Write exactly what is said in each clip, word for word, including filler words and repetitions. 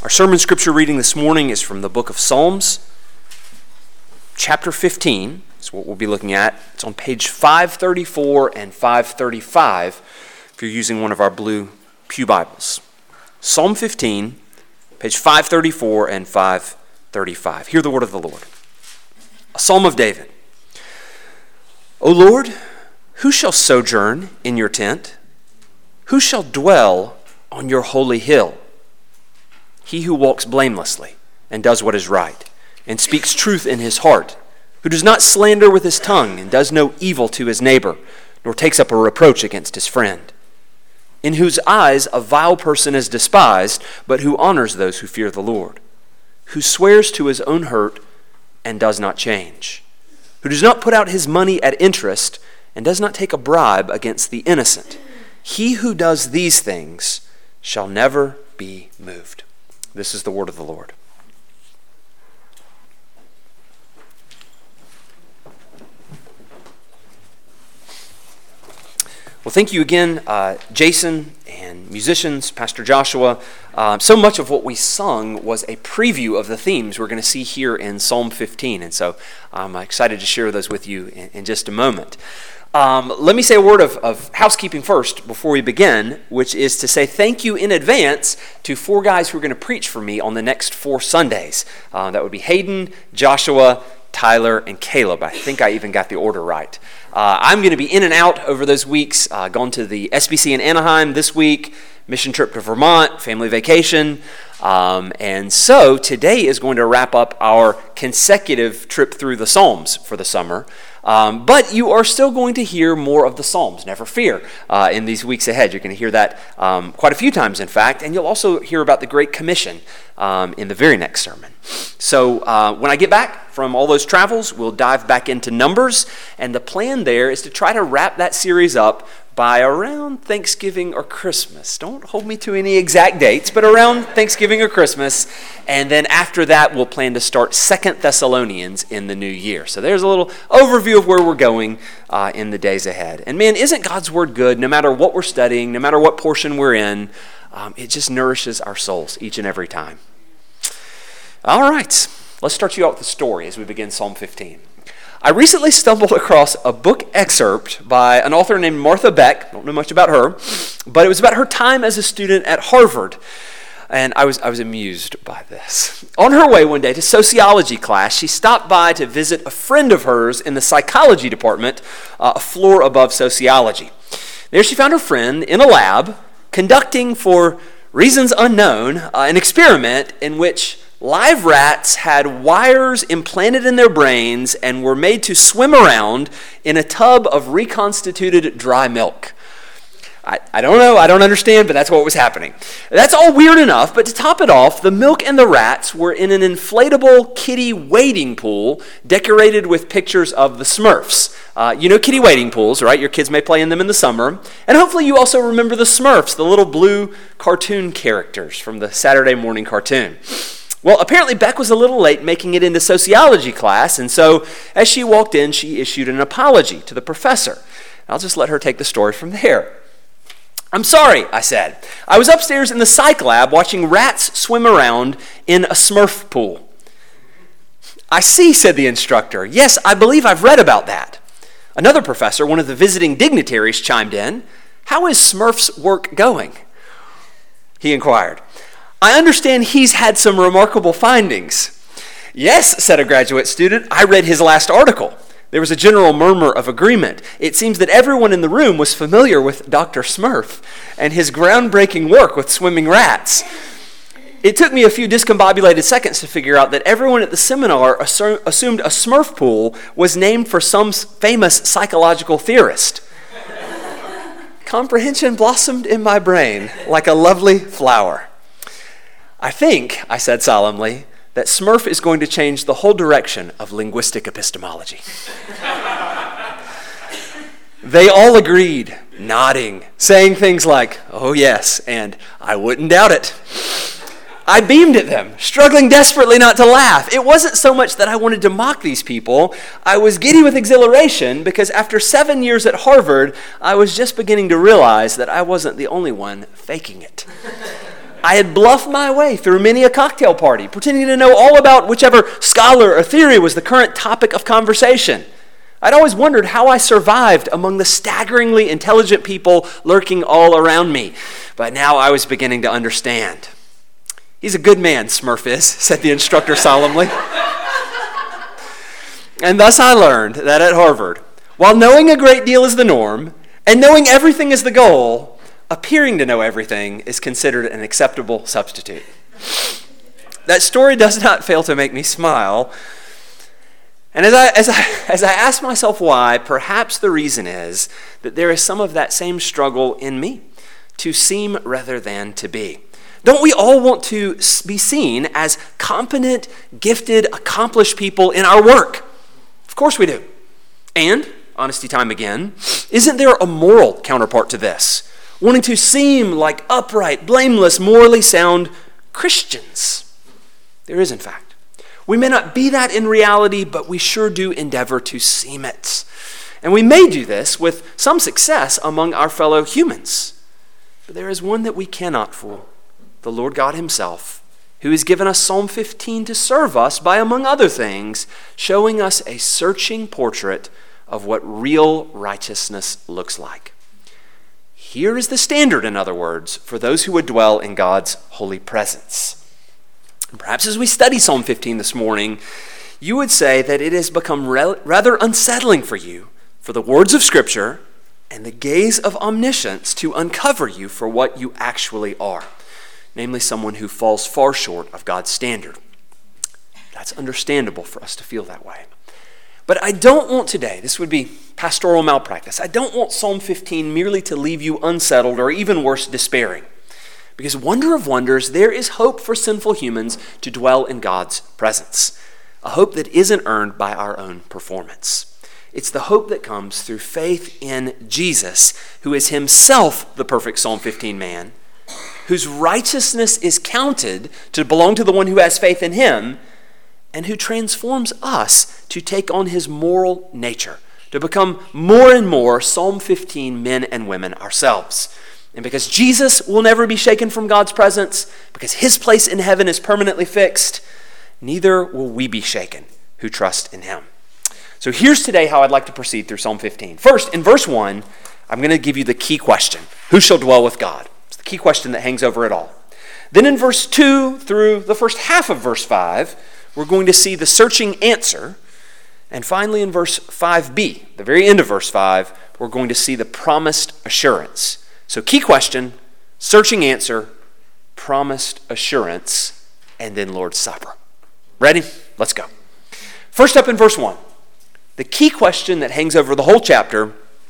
Our sermon scripture reading this morning is from the book of Psalms, chapter fifteen. That's what we'll be looking at. It's on page five thirty-four and five thirty-five if you're using one of our blue pew Bibles. Psalm fifteen, page five thirty-four and five thirty-five. Hear the word of the Lord. A psalm of David. O Lord, who shall sojourn in your tent? Who shall dwell on your holy hill? He who walks blamelessly and does what is right, and speaks truth in his heart, who does not slander with his tongue and does no evil to his neighbor, nor takes up a reproach against his friend, in whose eyes a vile person is despised, but who honors those who fear the Lord, who swears to his own hurt and does not change, who does not put out his money at interest and does not take a bribe against the innocent. He who does these things shall never be moved. This is the word of the Lord. Well, thank you again, uh, Jason and musicians, Pastor Joshua. Uh, so much of what we sung was a preview of the themes we're going to see here in Psalm fifteen, and so I'm excited to share those with you in, in just a moment. Um, let me say a word of, of housekeeping first before we begin, which is to say thank you in advance to four guys who are going to preach for me on the next four Sundays. Uh, that would be Hayden, Joshua, Tyler, and Caleb. I think I even got the order right. Uh, I'm going to be in and out over those weeks, uh, gone to the S B C in Anaheim this week, mission trip to Vermont, family vacation. Um, and so today is going to wrap up our consecutive trip through the Psalms for the summer. Um, but you are still going to hear more of the Psalms, never fear, uh, in these weeks ahead. You're going to hear that um, quite a few times, in fact, and you'll also hear about the Great Commission um, in the very next sermon. So uh, when I get back from all those travels, we'll dive back into Numbers, and the plan there is to try to wrap that series up by around Thanksgiving or Christmas. Don't hold me to any exact dates, but around Thanksgiving or Christmas. And then after that, we'll plan to start Second Thessalonians in the new year. So there's a little overview of where we're going uh, in the days ahead. And man, isn't God's Word good? No matter what we're studying, no matter what portion we're in, um, it just nourishes our souls each and every time. All right, let's start you out with a story as we begin Psalm fifteen. I recently stumbled across a book excerpt by an author named Martha Beck. I don't know much about her, but it was about her time as a student at Harvard. And I was I was amused by this. On her way one day to sociology class, she stopped by to visit a friend of hers in the psychology department, uh, a floor above sociology. There she found her friend in a lab conducting, for reasons unknown, uh, an experiment in which live rats had wires implanted in their brains and were made to swim around in a tub of reconstituted dry milk. I, I don't know, I don't understand, but that's what was happening. That's all weird enough, but to top it off, the milk and the rats were in an inflatable kiddie wading pool decorated with pictures of the Smurfs. Uh, you know kiddie wading pools, right? Your kids may play in them in the summer. And hopefully you also remember the Smurfs, the little blue cartoon characters from the Saturday morning cartoon. Well, apparently Beck was a little late making it into sociology class, and so as she walked in, she issued an apology to the professor. I'll just let her take the story from there. I'm sorry, I said. I was upstairs in the psych lab watching rats swim around in a Smurf pool. I see, said the instructor. Yes, I believe I've read about that. Another professor, one of the visiting dignitaries, chimed in. How is Smurf's work going? He inquired. I understand he's had some remarkable findings. Yes, said a graduate student. I read his last article. There was a general murmur of agreement. It seems that everyone in the room was familiar with Doctor Smurf and his groundbreaking work with swimming rats. It took me a few discombobulated seconds to figure out that everyone at the seminar assu- assumed a Smurf pool was named for some famous psychological theorist. Comprehension blossomed in my brain like a lovely flower. I think, I said solemnly, that Smurf is going to change the whole direction of linguistic epistemology. They all agreed, nodding, saying things like, oh yes, and I wouldn't doubt it. I beamed at them, struggling desperately not to laugh. It wasn't so much that I wanted to mock these people. I was giddy with exhilaration because after seven years at Harvard, I was just beginning to realize that I wasn't the only one faking it. I had bluffed my way through many a cocktail party, pretending to know all about whichever scholar or theory was the current topic of conversation. I'd always wondered how I survived among the staggeringly intelligent people lurking all around me. But now I was beginning to understand. "He's a good man, Smurf is," said the instructor solemnly. And thus I learned that at Harvard, while knowing a great deal is the norm, and knowing everything is the goal, appearing to know everything is considered an acceptable substitute. That story does not fail to make me smile. And as I, as I, as I ask myself why, perhaps the reason is that there is some of that same struggle in me, to seem rather than to be. Don't we all want to be seen as competent, gifted, accomplished people in our work? Of course we do. And, honesty time again, isn't there a moral counterpart to this? Wanting to seem like upright, blameless, morally sound Christians. There is, in fact. We may not be that in reality, but we sure do endeavor to seem it. And we may do this with some success among our fellow humans. But there is one that we cannot fool, the Lord God himself, who has given us Psalm fifteen to serve us by, among other things, showing us a searching portrait of what real righteousness looks like. Here is the standard, in other words, for those who would dwell in God's holy presence. And perhaps as we study Psalm fifteen this morning, you would say that it has become re- rather unsettling for you, for the words of Scripture and the gaze of omniscience to uncover you for what you actually are. Namely, someone who falls far short of God's standard. That's understandable for us to feel that way. But I don't want today, this would be pastoral malpractice, I don't want Psalm fifteen merely to leave you unsettled or even worse, despairing. Because wonder of wonders, there is hope for sinful humans to dwell in God's presence. A hope that isn't earned by our own performance. It's the hope that comes through faith in Jesus, who is himself the perfect Psalm fifteen man, whose righteousness is counted to belong to the one who has faith in him, and who transforms us to take on his moral nature, to become more and more Psalm fifteen men and women ourselves. And because Jesus will never be shaken from God's presence, because his place in heaven is permanently fixed, neither will we be shaken who trust in him. So here's today how I'd like to proceed through Psalm fifteen. First, in verse one, I'm going to give you the key question. Who shall dwell with God? It's the key question that hangs over it all. Then in verse two through the first half of verse five, we're going to see the searching answer. And finally in verse five b, the very end of verse five, we're going to see the promised assurance. So key question, searching answer, promised assurance, and then Lord's Supper. Ready? Let's go. First up in verse one, the key question that hangs over the whole chapter,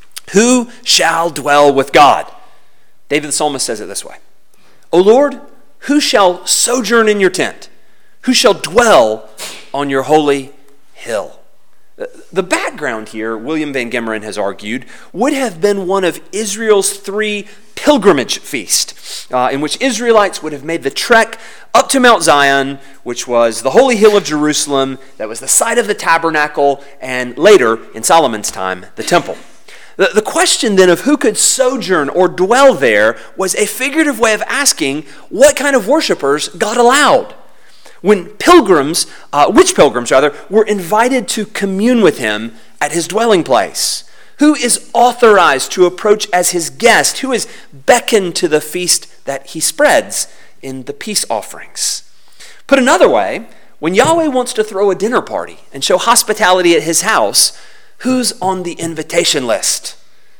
who shall dwell with God? David the psalmist says it this way. O Lord, who shall sojourn in your tent? Who shall dwell on your holy hill? The background here, William Van Gemeren has argued, would have been one of Israel's three pilgrimage feasts, uh, in which Israelites would have made the trek up to Mount Zion, which was the holy hill of Jerusalem, that was the site of the tabernacle, and later, in Solomon's time, the temple. The, the question then of who could sojourn or dwell there was a figurative way of asking what kind of worshipers God allowed. When pilgrims, uh, which pilgrims rather, were invited to commune with him at his dwelling place. Who is authorized to approach as his guest? Who is beckoned to the feast that he spreads in the peace offerings? Put another way, when Yahweh wants to throw a dinner party and show hospitality at his house, who's on the invitation list?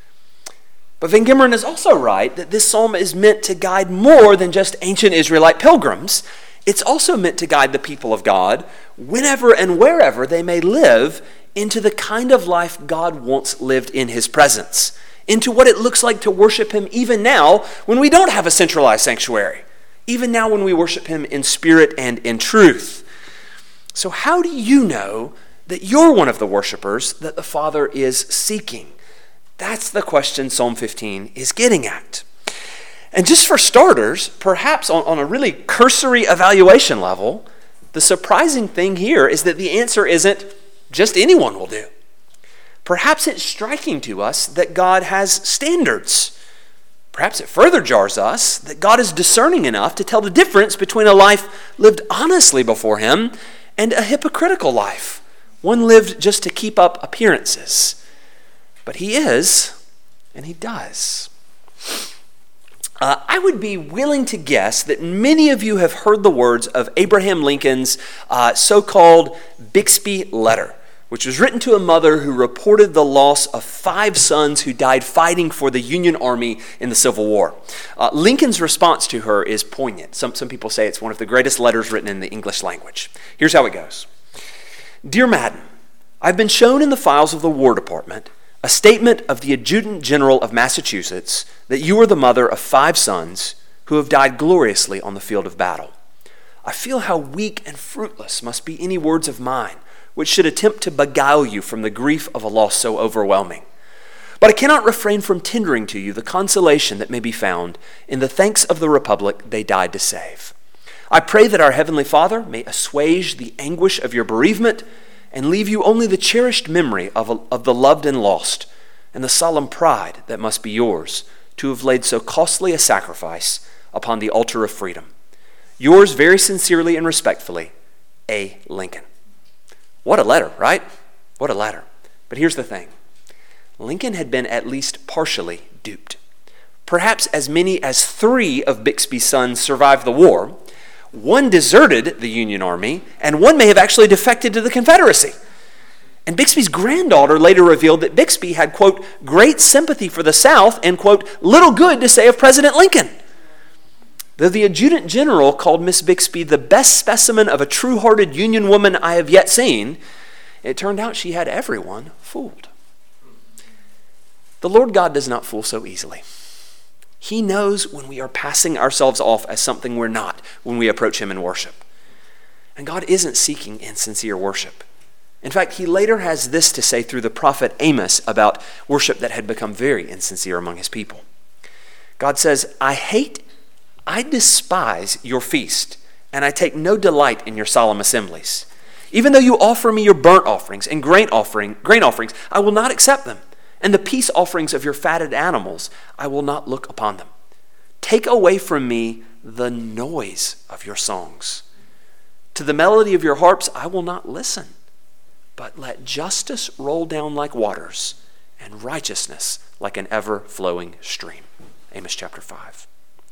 But Van Gemeren is also right that this psalm is meant to guide more than just ancient Israelite pilgrims. It's also meant to guide the people of God, whenever and wherever they may live, into the kind of life God wants lived in his presence, into what it looks like to worship him even now when we don't have a centralized sanctuary, even now when we worship him in spirit and in truth. So how do you know that you're one of the worshipers that the Father is seeking? That's the question Psalm fifteen is getting at. And just for starters, perhaps on, on a really cursory evaluation level, the surprising thing here is that the answer isn't just anyone will do. Perhaps it's striking to us that God has standards. Perhaps it further jars us that God is discerning enough to tell the difference between a life lived honestly before him and a hypocritical life, one lived just to keep up appearances. But he is, and he does. Uh, I would be willing to guess that many of you have heard the words of Abraham Lincoln's uh, so-called Bixby Letter, which was written to a mother who reported the loss of five sons who died fighting for the Union Army in the Civil War. Uh, Lincoln's response to her is poignant. Some, some people say it's one of the greatest letters written in the English language. Here's how it goes. Dear Madam, I've been shown in the files of the War Department a statement of the Adjutant General of Massachusetts that you are the mother of five sons who have died gloriously on the field of battle. I feel how weak and fruitless must be any words of mine which should attempt to beguile you from the grief of a loss so overwhelming. But I cannot refrain from tendering to you the consolation that may be found in the thanks of the Republic they died to save. I pray that our Heavenly Father may assuage the anguish of your bereavement and leave you only the cherished memory of, a, of the loved and lost, and the solemn pride that must be yours to have laid so costly a sacrifice upon the altar of freedom. Yours very sincerely and respectfully, A. Lincoln. What a letter, right? What a letter. But here's the thing. Lincoln had been at least partially duped. Perhaps as many as three of Bixby's sons survived the war. One deserted the Union Army, and one may have actually defected to the Confederacy. And Bixby's granddaughter later revealed that Bixby had, quote, great sympathy for the South and, quote, little good to say of President Lincoln. Though the Adjutant General called Miss Bixby the best specimen of a true-hearted Union woman I have yet seen, it turned out she had everyone fooled. The Lord God does not fool so easily. He knows when we are passing ourselves off as something we're not when we approach him in worship. And God isn't seeking insincere worship. In fact, he later has this to say through the prophet Amos about worship that had become very insincere among his people. God says, I hate I despise your feast, and I take no delight in your solemn assemblies. Even though you offer me your burnt offerings and grain offering, grain offerings, I will not accept them. And the peace offerings of your fatted animals, I will not look upon them. Take away from me the noise of your songs. To the melody of your harps, I will not listen. But let justice roll down like waters, and righteousness like an ever-flowing stream. Amos chapter five.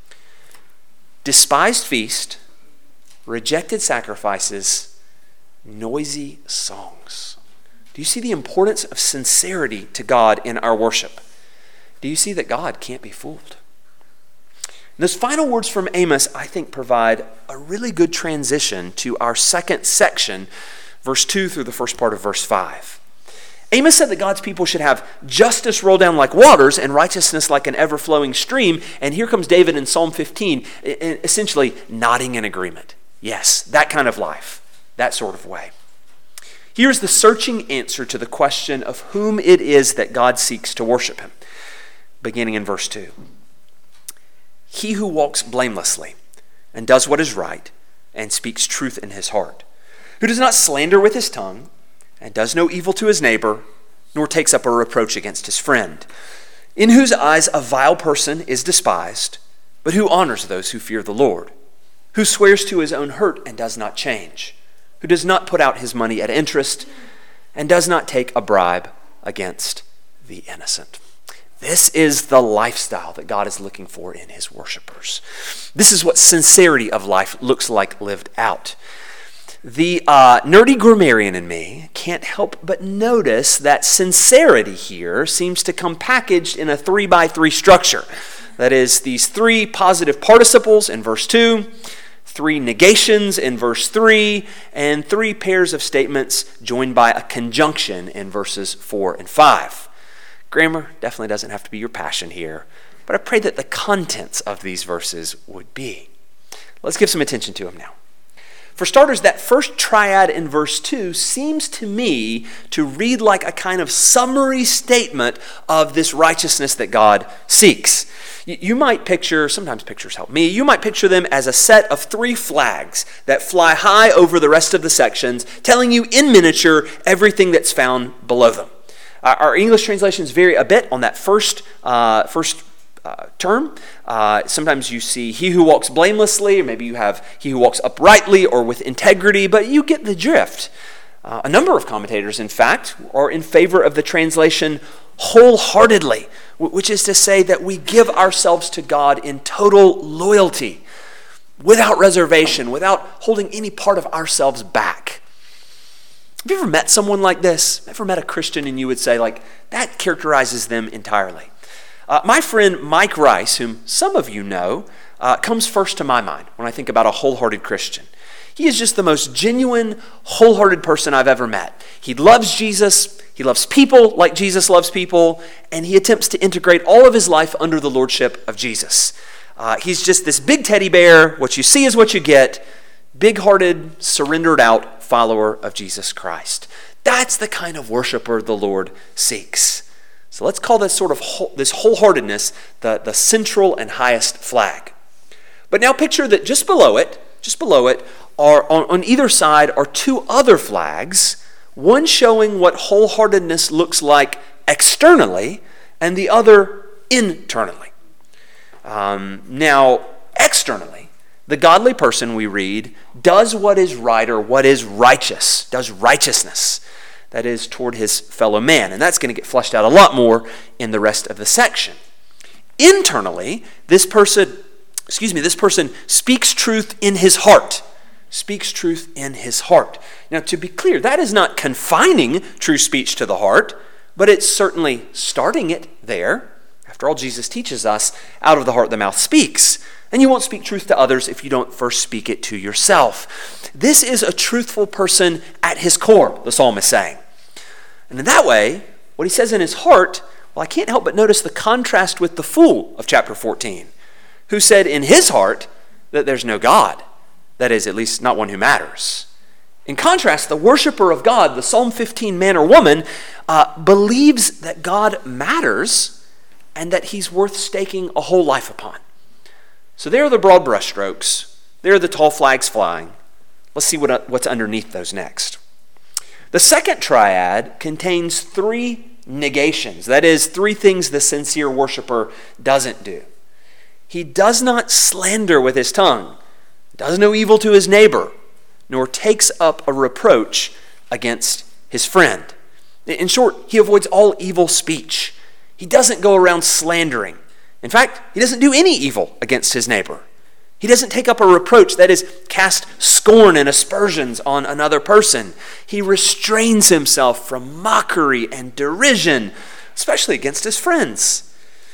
Despised feast, rejected sacrifices, noisy songs. Do you see the importance of sincerity to God in our worship? Do you see that God can't be fooled? And those final words from Amos, I think, provide a really good transition to our second section, verse two through the first part of verse five. Amos said that God's people should have justice roll down like waters and righteousness like an ever-flowing stream. And here comes David in Psalm fifteen, essentially nodding in agreement. Yes, that kind of life, that sort of way. Here's the searching answer to the question of whom it is that God seeks to worship him, beginning in verse two. He who walks blamelessly and does what is right and speaks truth in his heart, who does not slander with his tongue, and does no evil to his neighbor, nor takes up a reproach against his friend, in whose eyes a vile person is despised, but who honors those who fear the Lord, who swears to his own hurt and does not change, who does not put out his money at interest, and does not take a bribe against the innocent. This is the lifestyle that God is looking for in his worshipers. This is what sincerity of life looks like lived out. The uh, nerdy grammarian in me can't help but notice that sincerity here seems to come packaged in a three by three structure. That is, these three positive participles in verse two, three negations in verse three, and three pairs of statements joined by a conjunction in verses four and five. Grammar definitely doesn't have to be your passion here, but I pray that the contents of these verses would be. Let's give some attention to them now. For starters, that first triad in verse two seems to me to read like a kind of summary statement of this righteousness that God seeks. You might picture, sometimes pictures help me, you might picture them as a set of three flags that fly high over the rest of the sections, telling you in miniature everything that's found below them. Our English translations vary a bit on that first, uh, first uh, term. Uh, sometimes you see he who walks blamelessly, or maybe you have he who walks uprightly or with integrity, but you get the drift. Uh, a number of commentators, in fact, are in favor of the translation wholeheartedly, which is to say that we give ourselves to God in total loyalty, without reservation, without holding any part of ourselves back. Have you ever met someone like this? Ever met a Christian and you would say, like, that characterizes them entirely? Uh, my friend Mike Rice, whom some of you know, uh, comes first to my mind when I think about a wholehearted Christian. He is just the most genuine, wholehearted person I've ever met. He loves Jesus, he loves people like Jesus loves people, and he attempts to integrate all of his life under the lordship of Jesus. Uh, he's just this big teddy bear, what you see is what you get, big-hearted, surrendered out follower of Jesus Christ. That's the kind of worshiper the Lord seeks. So let's call this sort of whole, this wholeheartedness the, the central and highest flag. But now picture that just below it, just below it, are on, on either side are two other flags, one showing what wholeheartedness looks like externally, and the other internally. Um, now, externally, the godly person, we read, does what is right or what is righteous, does righteousness. That is toward his fellow man. And that's going to get fleshed out a lot more in the rest of the section. Internally, this person, excuse me, this person speaks truth in his heart. Speaks truth in his heart. Now, to be clear, that is not confining true speech to the heart, but it's certainly starting it there. After all, Jesus teaches us, out of the heart the mouth speaks. And you won't speak truth to others if you don't first speak it to yourself. This is a truthful person at his core, the psalm is saying. And in that way, what he says in his heart, well, I can't help but notice the contrast with the fool of chapter fourteen, who said in his heart that there's no God. That is, at least not one who matters. In contrast, the worshiper of God, the Psalm fifteen man or woman, uh, believes that God matters and that he's worth staking a whole life upon. So there are the broad brushstrokes. There are the tall flags flying. Let's see what, what's underneath those next. The second triad contains three negations. That is, three things the sincere worshiper doesn't do. He does not slander with his tongue, does no evil to his neighbor, nor takes up a reproach against his friend. In short, he avoids all evil speech. He doesn't go around slandering. In fact, he doesn't do any evil against his neighbor. He doesn't take up a reproach, that is, cast scorn and aspersions on another person. He restrains himself from mockery and derision, especially against his friends.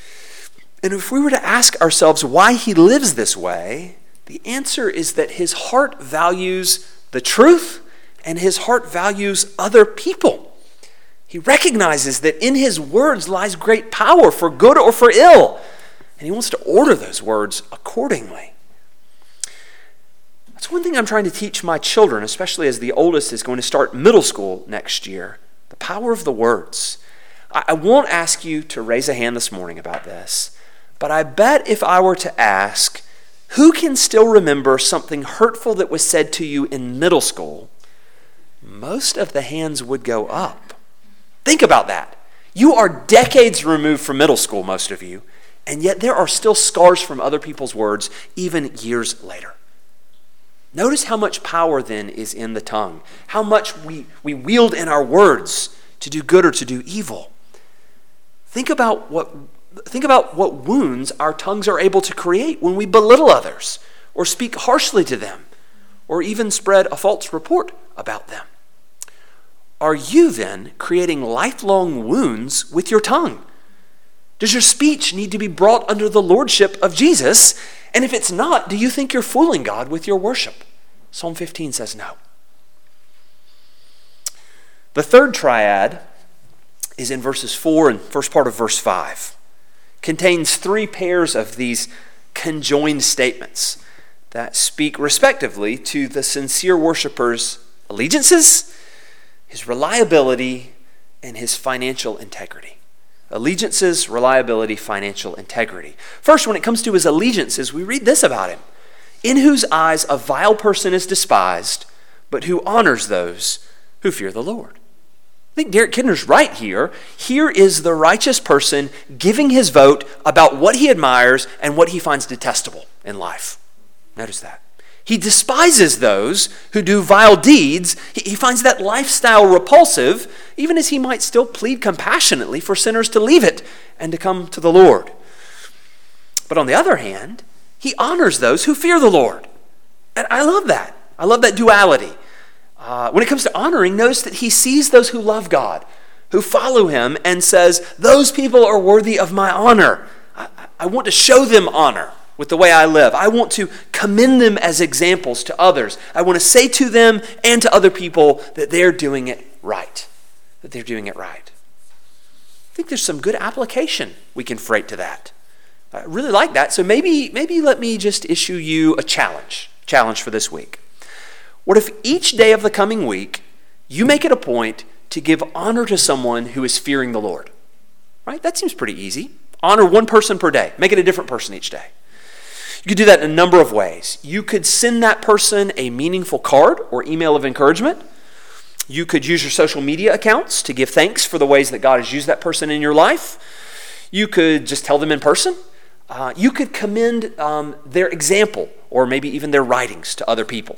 And if we were to ask ourselves why he lives this way, the answer is that his heart values the truth and his heart values other people. He recognizes that in his words lies great power for good or for ill, and he wants to order those words accordingly. That's one thing I'm trying to teach my children, especially as the oldest is going to start middle school next year, the power of the words. I won't ask you to raise a hand this morning about this, but I bet if I were to ask, who can still remember something hurtful that was said to you in middle school, most of the hands would go up. Think about that. You are decades removed from middle school, most of you, and yet there are still scars from other people's words even years later. Notice how much power then is in the tongue, how much we, we wield in our words to do good or to do evil. Think about what think about what wounds our tongues are able to create when we belittle others or speak harshly to them or even spread a false report about them. Are you then creating lifelong wounds with your tongue? Does your speech need to be brought under the lordship of Jesus? And if it's not, do you think you're fooling God with your worship? Psalm fifteen says no. The third triad is in verses four and first part of verse five. Contains three pairs of these conjoined statements that speak respectively to the sincere worshiper's allegiances, his reliability, and his financial integrity. Allegiances, reliability, financial integrity. First, when it comes to his allegiances, we read this about him. In whose eyes a vile person is despised, but who honors those who fear the Lord. I think Derek Kidner's right here. Here is the righteous person giving his vote about what he admires and what he finds detestable in life. Notice that. He despises those who do vile deeds. He finds that lifestyle repulsive, even as he might still plead compassionately for sinners to leave it and to come to the Lord. But on the other hand, he honors those who fear the Lord. And I love that. I love that duality. Uh, when it comes to honoring, notice that he sees those who love God, who follow him, and says, those people are worthy of my honor. I, I want to show them honor with the way I live. I want to commend them as examples to others. I want to say to them and to other people that they're doing it right, that they're doing it right. I think there's some good application we can freight to that. I really like that. So maybe, maybe let me just issue you a challenge, challenge for this week. What if each day of the coming week, you make it a point to give honor to someone who is fearing the Lord? Right? That seems pretty easy. Honor one person per day. Make it a different person each day. You could do that in a number of ways. You could send that person a meaningful card or email of encouragement. You could use your social media accounts to give thanks for the ways that God has used that person in your life. You could just tell them in person. Uh, you could commend um, their example or maybe even their writings to other people.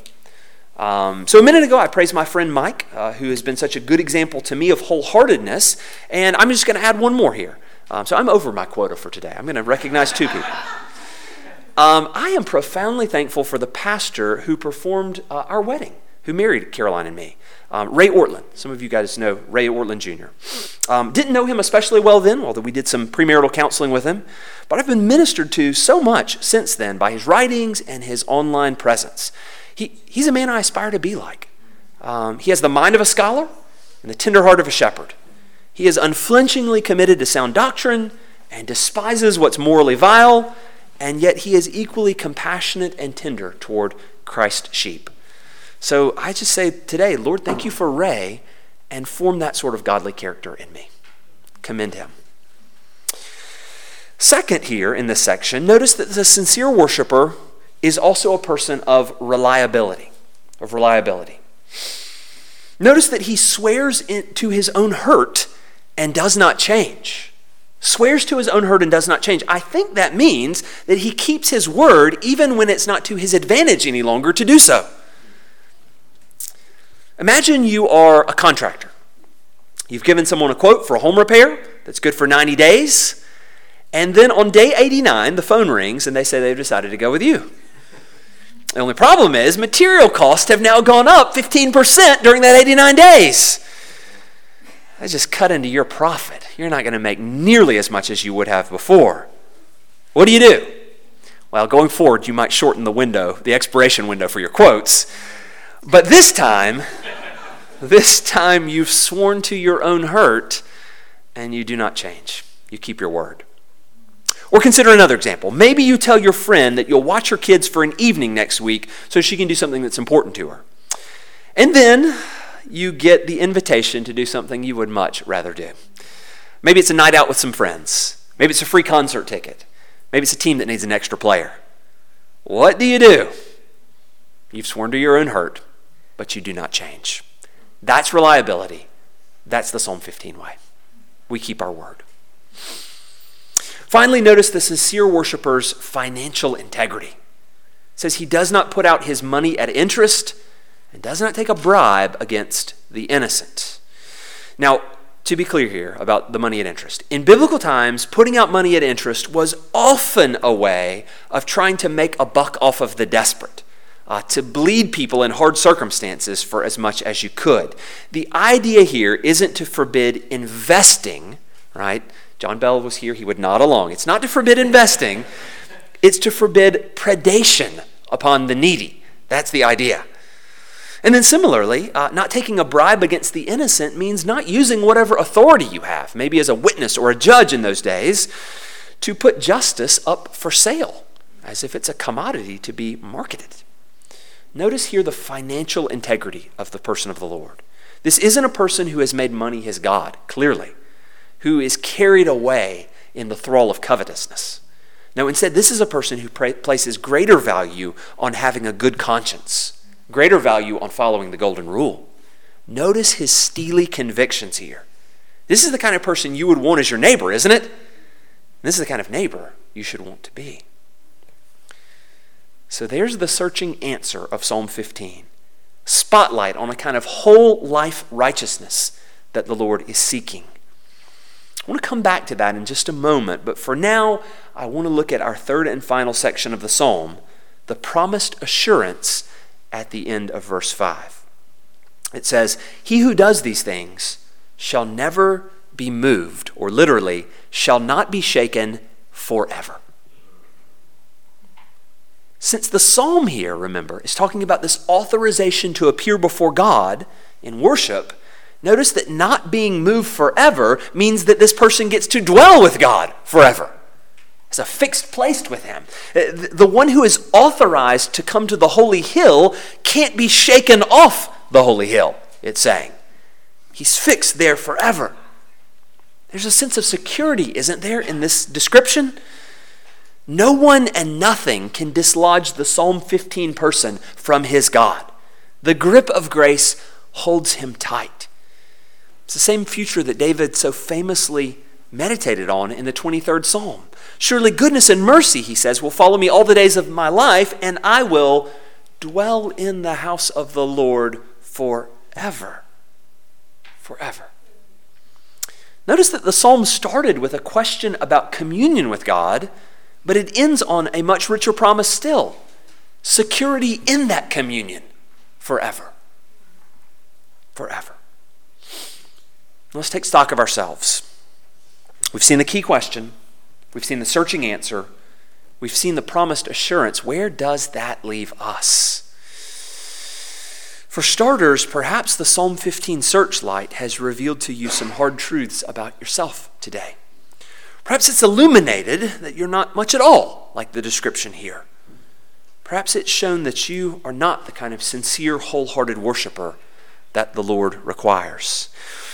Um, so a minute ago, I praised my friend Mike, uh, who has been such a good example to me of wholeheartedness, and I'm just going to add one more here. Um, so I'm over my quota for today. I'm going to recognize two people. Um, I am profoundly thankful for the pastor who performed uh, our wedding, who married Caroline and me, um, Ray Ortland. Some of you guys know Ray Ortland Junior Um, didn't know him especially well then, although we did some premarital counseling with him, but I've been ministered to so much since then by his writings and his online presence. He, he's a man I aspire to be like. Um, he has the mind of a scholar and the tender heart of a shepherd. He is unflinchingly committed to sound doctrine and despises what's morally vile, and yet he is equally compassionate and tender toward Christ's sheep. So I just say today, Lord, thank you for Ray, and form that sort of godly character in me. Commend him. Second here in this section, notice that the sincere worshiper is also a person of reliability, of reliability. Notice that he swears to his own hurt and does not change. Swears to his own hurt and does not change. I think that means that he keeps his word even when it's not to his advantage any longer to do so. Imagine you are a contractor. You've given someone a quote for a home repair that's good for ninety days, and then on day eighty-nine, the phone rings and they say they've decided to go with you. The only problem is material costs have now gone up fifteen percent during that eighty-nine days. That just cut into your profit. You're not going to make nearly as much as you would have before. What do you do? Well, going forward, you might shorten the window, the expiration window for your quotes. But this time, this time you've sworn to your own hurt and you do not change. You keep your word. Or consider another example. Maybe you tell your friend that you'll watch her kids for an evening next week so she can do something that's important to her. And then you get the invitation to do something you would much rather do. Maybe it's a night out with some friends. Maybe it's a free concert ticket. Maybe it's a team that needs an extra player. What do you do? You've sworn to your own hurt, but you do not change. That's reliability. That's the Psalm fifteen way. We keep our word. Finally, notice the sincere worshiper's financial integrity. It says he does not put out his money at interest and does not take a bribe against the innocent. Now, to be clear here about the money at interest, in biblical times, putting out money at interest was often a way of trying to make a buck off of the desperate, uh, to bleed people in hard circumstances for as much as you could. The idea here isn't to forbid investing, right? John Bell was here, he would nod along. It's not to forbid investing, it's to forbid predation upon the needy. That's the idea. And then similarly, uh, not taking a bribe against the innocent means not using whatever authority you have, maybe as a witness or a judge in those days, to put justice up for sale, as if it's a commodity to be marketed. Notice here the financial integrity of the person of the Lord. This isn't a person who has made money his God, clearly, who is carried away in the thrall of covetousness. No, instead, this is a person who pra- places greater value on having a good conscience, greater value on following the golden rule, Notice his steely convictions here. This is the kind of person you would want as your neighbor, isn't it? This is the kind of neighbor you should want to be. So there's the searching answer of Psalm fifteen. Spotlight on a kind of whole life righteousness that the Lord is seeking. I want to come back to that in just a moment, but for now, I want to look at our third and final section of the psalm, the promised assurance at the end of verse five. It says, "He who does these things shall never be moved," or literally, shall not be shaken forever. Since the psalm here, remember, is talking about this authorization to appear before God in worship, notice that not being moved forever means that this person gets to dwell with God forever. It's a fixed place with him. The one who is authorized to come to the holy hill can't be shaken off the holy hill, it's saying. He's fixed there forever. There's a sense of security, isn't there, in this description? No one and nothing can dislodge the Psalm fifteen person from his God. The grip of grace holds him tight. It's the same future that David so famously meditated on in the twenty-third Psalm. "Surely goodness and mercy," he says, "will follow me all the days of my life, and I will dwell in the house of the Lord forever." Forever. Notice that the psalm started with a question about communion with God, but it ends on a much richer promise still. Security in that communion forever. Forever. Let's take stock of ourselves. We've seen the key question. We've seen the searching answer. We've seen the promised assurance. Where does that leave us? For starters, perhaps the Psalm fifteen searchlight has revealed to you some hard truths about yourself today. Perhaps it's illuminated that you're not much at all like the description here. Perhaps it's shown that you are not the kind of sincere, wholehearted worshiper that the Lord requires.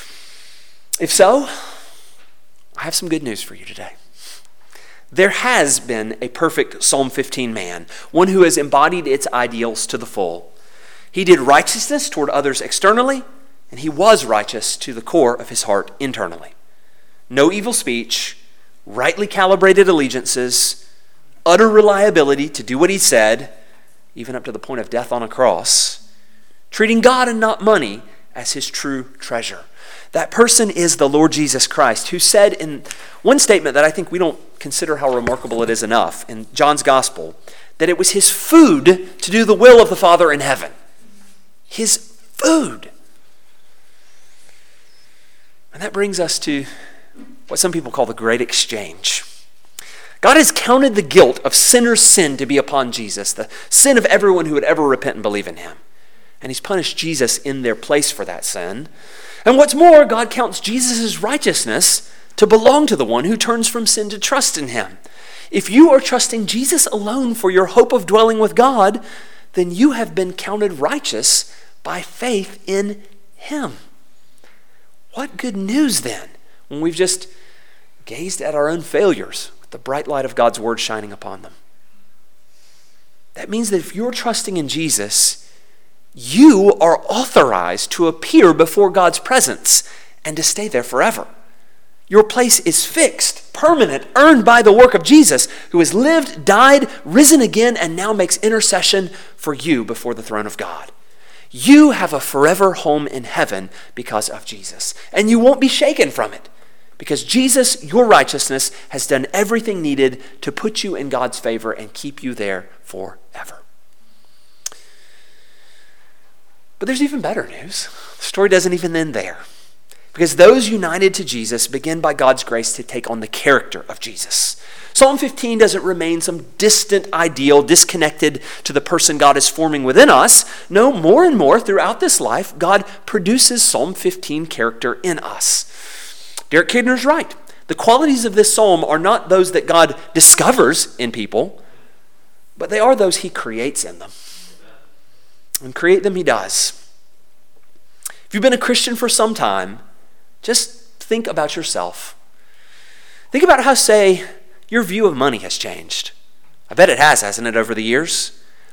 If so, I have some good news for you today. There has been a perfect Psalm fifteen man, one who has embodied its ideals to the full. He did righteousness toward others externally, and he was righteous to the core of his heart internally. No evil speech, rightly calibrated allegiances, utter reliability to do what he said, even up to the point of death on a cross, treating God and not money as his true treasure. That person is the Lord Jesus Christ, who said in one statement that I think we don't consider how remarkable it is enough, in John's Gospel, that it was his food to do the will of the Father in heaven. His food. And that brings us to what some people call the great exchange. God has counted the guilt of sinners' sin to be upon Jesus, the sin of everyone who would ever repent and believe in him. And he's punished Jesus in their place for that sin. And what's more, God counts Jesus' righteousness to belong to the one who turns from sin to trust in him. If you are trusting Jesus alone for your hope of dwelling with God, then you have been counted righteous by faith in him. What good news then, when we've just gazed at our own failures with the bright light of God's word shining upon them. That means that if you're trusting in Jesus, you are authorized to appear before God's presence and to stay there forever. Your place is fixed, permanent, earned by the work of Jesus, who has lived, died, risen again, and now makes intercession for you before the throne of God. You have a forever home in heaven because of Jesus, and you won't be shaken from it, because Jesus, your righteousness, has done everything needed to put you in God's favor and keep you there forever. But there's even better news. The story doesn't even end there. Because those united to Jesus begin by God's grace to take on the character of Jesus. Psalm fifteen doesn't remain some distant ideal disconnected to the person God is forming within us. No, more and more throughout this life, God produces Psalm fifteen character in us. Derek Kidner's right. The qualities of this psalm are not those that God discovers in people, but they are those he creates in them. And create them he does. If you've been a Christian for some time, just think about yourself. Think about how, say, your view of money has changed. I bet it has, hasn't it, over the years?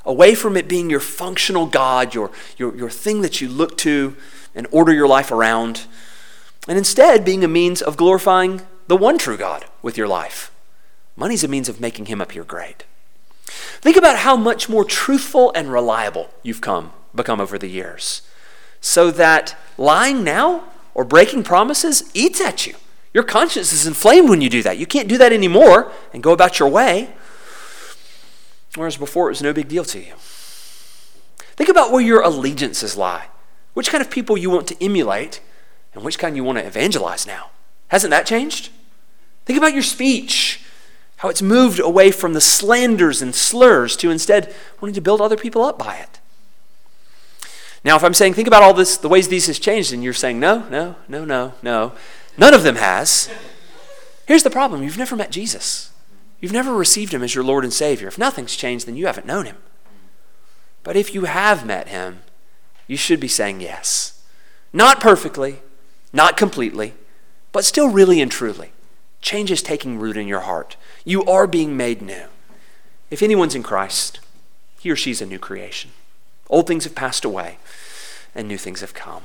away from it being your functional God, your, your, your thing that you look to and order your life around, and instead being a means of glorifying the one true God with your life. Money's a means of making him appear great. Think about how much more truthful and reliable you've come become over the years, so that lying now or breaking promises eats at you. Your conscience is inflamed when you do that. You can't do that anymore and go about your way, whereas before it was no big deal to you. Think about where your allegiances lie, which kind of people you want to emulate and which kind you want to evangelize now. Hasn't that changed? Think about your speech, how it's moved away from the slanders and slurs to instead wanting to build other people up by it. Now, if I'm saying, think about all this, the ways these has changed, and you're saying, no, no, no, no, no, none of them has. Here's the problem. You've never met Jesus. You've never received him as your Lord and Savior. If nothing's changed, then you haven't known him. But if you have met him, you should be saying yes. Not perfectly, not completely, but still really and truly. Change is taking root in your heart. You are being made new. If anyone's in Christ, he or she's a new creation. Old things have passed away, and new things have come.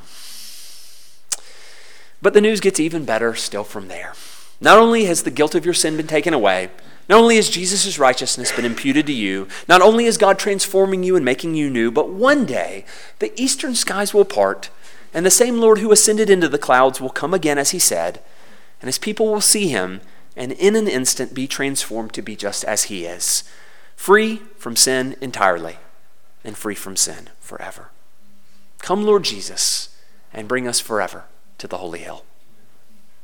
But the news gets even better still from there. Not only has the guilt of your sin been taken away, not only has Jesus' righteousness been imputed to you, not only is God transforming you and making you new, but one day the eastern skies will part, and the same Lord who ascended into the clouds will come again as he said, and his people will see him and in an instant be transformed to be just as he is, free from sin entirely and free from sin forever. Come, Lord Jesus, and bring us forever to the holy hill.